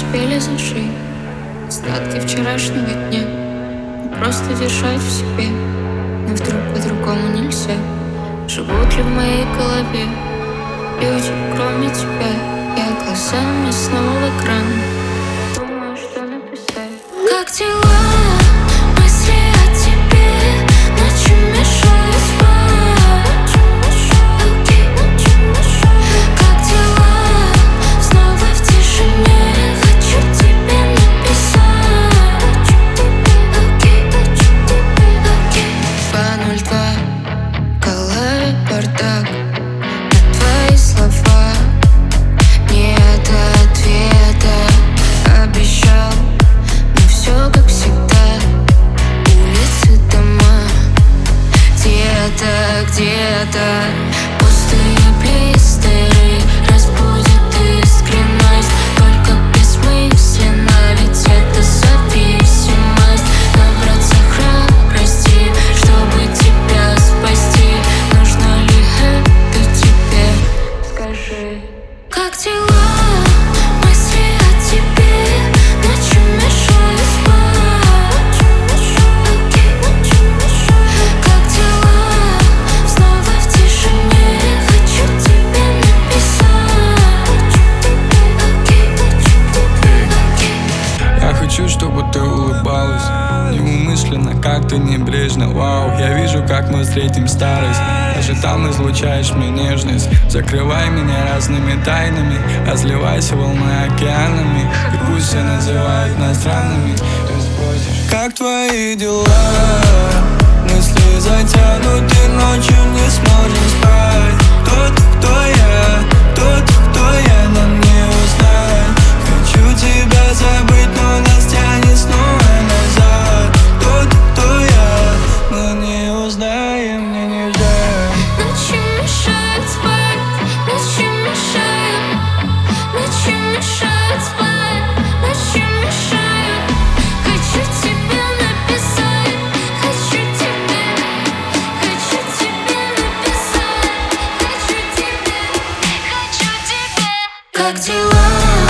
успели зажить остатки вчерашнего дня. И просто держать в себе, но вдруг по-другому нельзя. Живут ли в моей голове люди, кроме тебя? Я глазами снова в экран, думаю, что написать. Как дела? Мысли о тебе ночью мешают спать. Как дела? Снова в тишине хочу тебе написать. 2:02, в голове бардак. Твои слова нет ответа. Обещал, но все как всегда. Улицы, дома, где-то пустые блистеры разбудит искренность. Только бессмысленно, ведь это зависимость. Набраться храбрости, чтобы тебя спасти. Нужно ли это тебе? Скажи. Как дела? Мысли о тебе ночью мешают спать. Как дела? Снова в тишине хочу тебе написать. Я хочу, чтобы ты улыбалась неумышленно, как-то небрежно. Вау, я вижу, как мы встретим старость. Даже там излучаешь мне нежность. Закрывай меня разными тайнами, разливайся волной океанами. И пусть все называют нас странными. Как твои дела? Мысли затянуты, ночью не сможем спать. Кто я, нам не узнать. Хочу тебя забыть, но нас тянет снова назад. Кто я, мы не узнаем, мне нельзя. Ночью мешает спать, ночью мешает, ночью мешает спать, ночью мешает. Хочу тебе написать, хочу тебе написать, хочу тебе. Как дела?